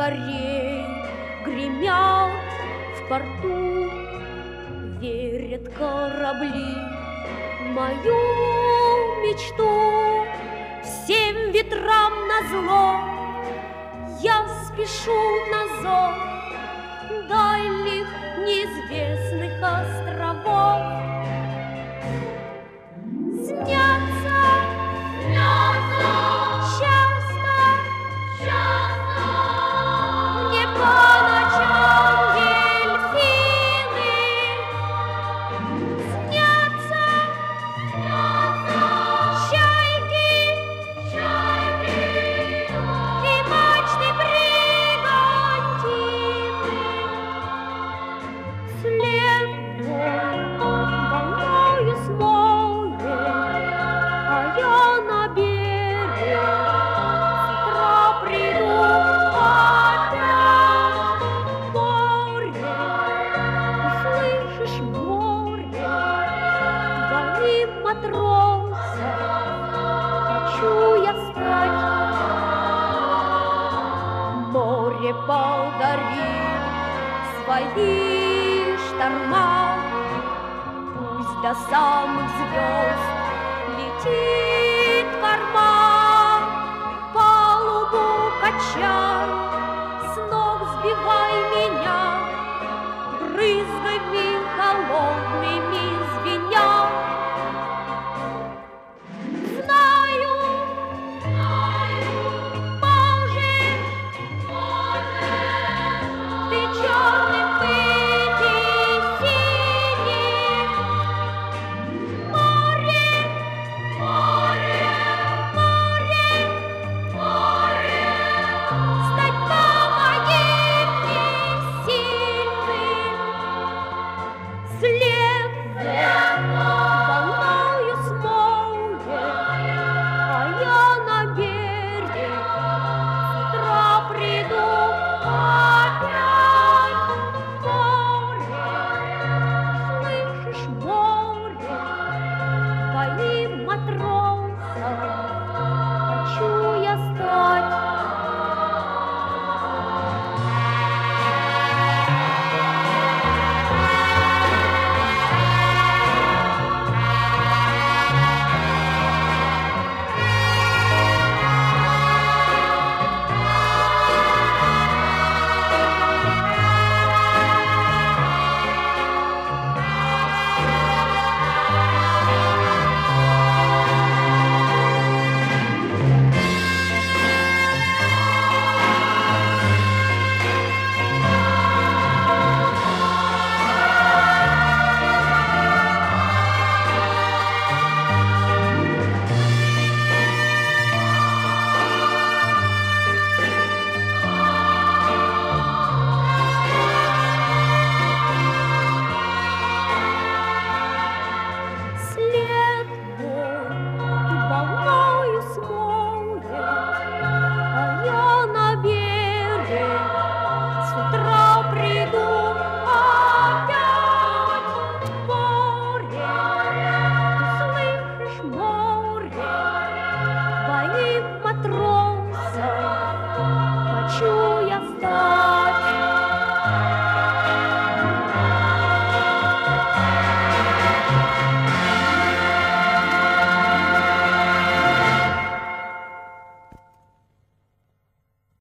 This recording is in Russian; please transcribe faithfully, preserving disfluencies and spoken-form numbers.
якорей гремят в порту, верят корабли в мою мечту. Всем ветрам назло я спешу на зов дальних неизвестных островов. Снятся, снятся часто, часто мне по ночам дельфины. Снятся, снятся чайки, чайки и мачты бригантины. След мой волною смоет, а я на берег с утра приду опять. Море, ты слышишь, море, говори, матроса, хочу я спать. Море, подари свои шторма, пусть до самых звезд летит корма, палубу качай.